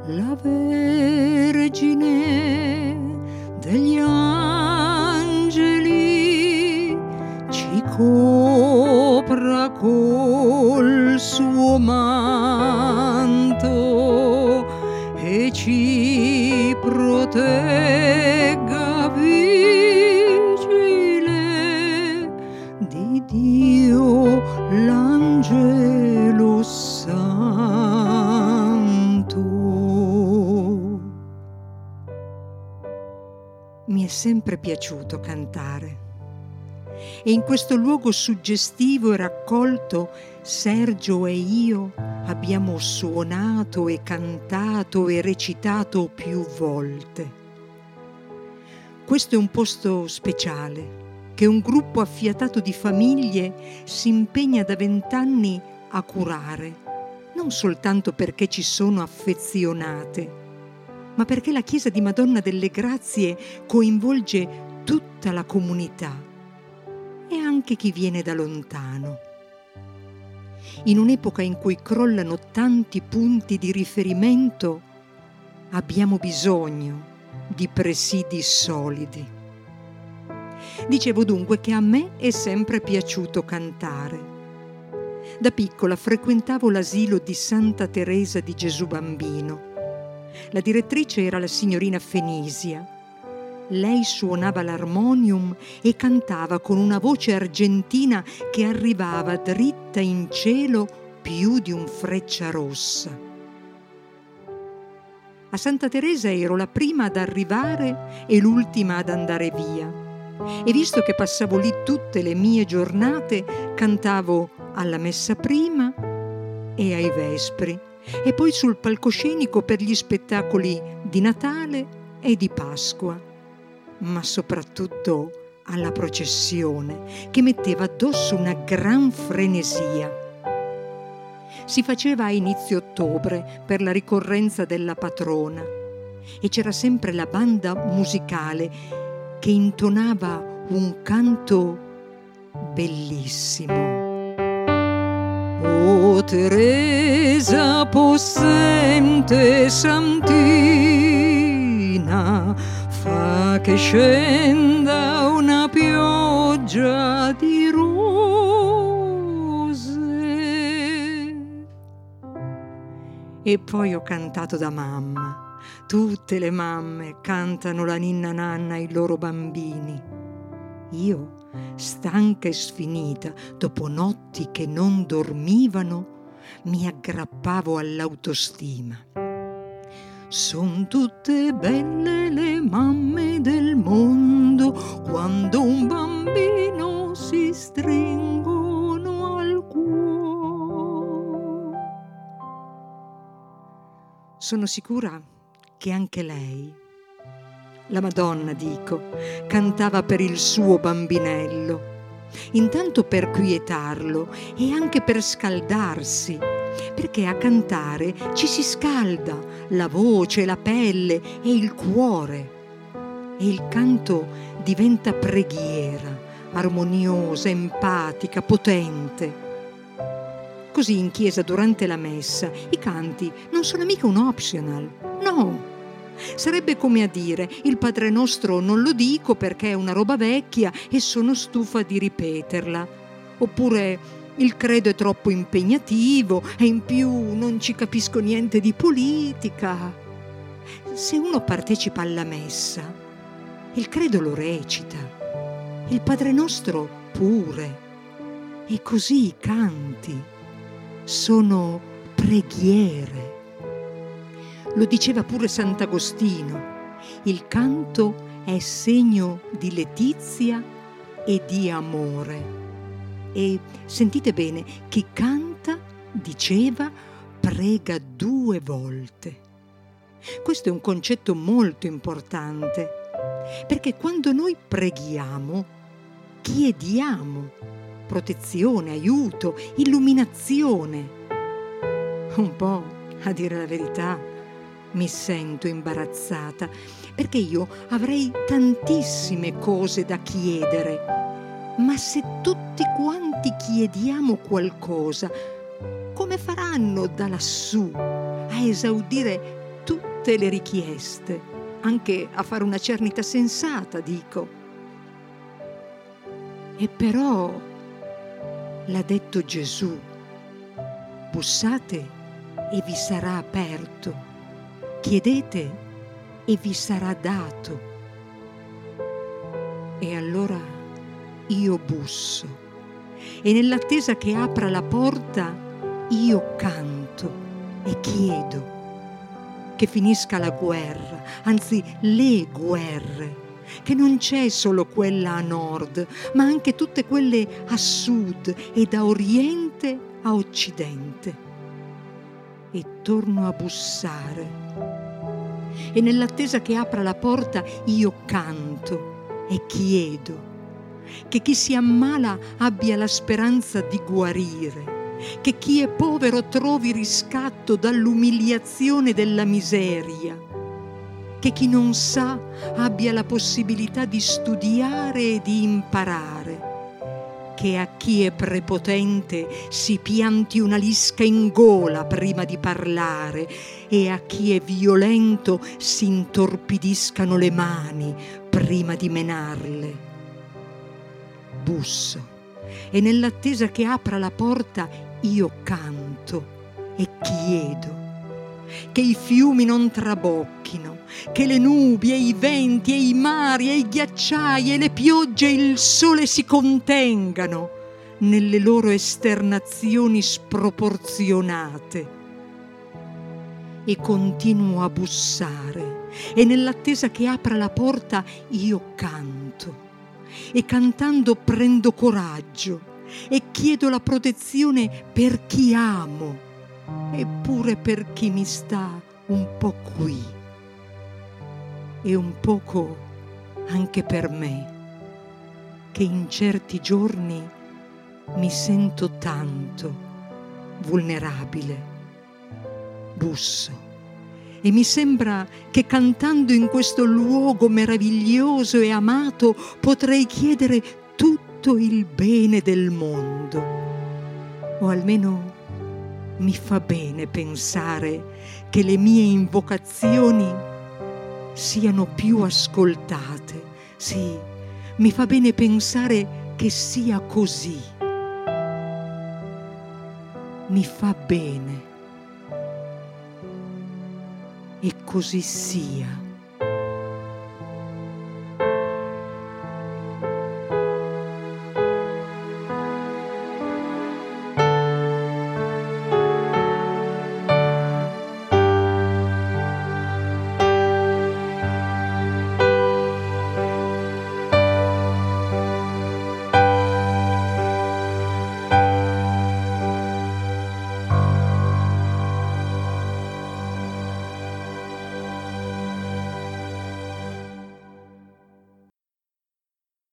la Vergine degli angeli ci copra col suo manto e ci protegga vigile di Dio l'angelo santo. Mi è sempre piaciuto cantare e in questo luogo suggestivo e raccolto Sergio e io abbiamo suonato e cantato e recitato più volte. Questo è un posto speciale che un gruppo affiatato di famiglie si impegna da 20 anni a curare, non soltanto perché ci sono affezionate, ma perché la Chiesa di Madonna delle Grazie coinvolge tutta la comunità e anche chi viene da lontano. In un'epoca in cui crollano tanti punti di riferimento, abbiamo bisogno di presidi solidi. Dicevo dunque che a me è sempre piaciuto cantare. Da piccola frequentavo l'asilo di Santa Teresa di Gesù Bambino. La direttrice era la signorina Fenisia. Lei suonava l'armonium e cantava con una voce argentina che arrivava dritta in cielo più di un Frecciarossa. A Santa Teresa ero la prima ad arrivare e l'ultima ad andare via. E visto che passavo lì tutte le mie giornate, cantavo alla messa prima e ai vespri, e poi sul palcoscenico per gli spettacoli di Natale e di Pasqua, ma soprattutto alla processione, che metteva addosso una gran frenesia. Si faceva a inizio ottobre per la ricorrenza della patrona e c'era sempre la banda musicale che intonava un canto bellissimo. O Teresa possente santina, fa che scenda una pioggia di rose. E poi ho cantato da mamma. Tutte le mamme cantano la ninna nanna ai loro bambini. Io, stanca e sfinita, dopo notti che non dormivano, mi aggrappavo all'autostima. Son tutte belle le mamme del mondo, quando un bambino si stringono al cuore. Sono sicura che anche lei, la Madonna dico, cantava per il suo bambinello, intanto per quietarlo e anche per scaldarsi, perché a cantare ci si scalda la voce, la pelle e il cuore, e il canto diventa preghiera, armoniosa, empatica, potente. Così in chiesa durante la messa i canti non sono mica un optional, no. Sarebbe come a dire: il Padre Nostro non lo dico perché è una roba vecchia e sono stufa di ripeterla. Oppure: il credo è troppo impegnativo e in più non ci capisco niente di politica. Se uno partecipa alla messa, il credo lo recita, il Padre Nostro pure, e così i canti sono preghiere. Lo diceva pure Sant'Agostino: il canto è segno di letizia e di amore. E sentite bene, chi canta, diceva, prega 2 volte. Questo è un concetto molto importante, perché quando noi preghiamo, chiediamo protezione, aiuto, illuminazione. Un po', a dire la verità, mi sento imbarazzata, perché io avrei tantissime cose da chiedere, ma se tutti quanti chiediamo qualcosa, come faranno da lassù a esaudire tutte tutte le richieste, anche a fare una cernita sensata, dico. E però, l'ha detto Gesù, bussate e vi sarà aperto, chiedete e vi sarà dato. E allora io busso, e nell'attesa che apra la porta io canto e chiedo che finisca la guerra, anzi le guerre, che non c'è solo quella a nord, ma anche tutte quelle a sud e da oriente a occidente. E torno a bussare, e nell'attesa che apra la porta io canto e chiedo che chi si ammala abbia la speranza di guarire, che chi è povero trovi riscatto dall'umiliazione della miseria, che chi non sa abbia la possibilità di studiare e di imparare, che a chi è prepotente si pianti una lisca in gola prima di parlare e a chi è violento si intorpidiscano le mani prima di menarle. Busso, e nell'attesa che apra la porta io canto e chiedo che i fiumi non trabocchino, che le nubi e i venti e i mari e i ghiacciai e le piogge e il sole si contengano nelle loro esternazioni sproporzionate. E continuo a bussare, e nell'attesa che apra la porta io canto, e cantando prendo coraggio e chiedo la protezione per chi amo, eppure per chi mi sta un po' qui e un poco anche per me, che in certi giorni mi sento tanto vulnerabile. Busso, e mi sembra che cantando in questo luogo meraviglioso e amato potrei chiedere tutto il bene del mondo, o almeno mi fa bene pensare che le mie invocazioni siano più ascoltate. Sì, mi fa bene pensare che sia così. Mi fa bene. E così sia.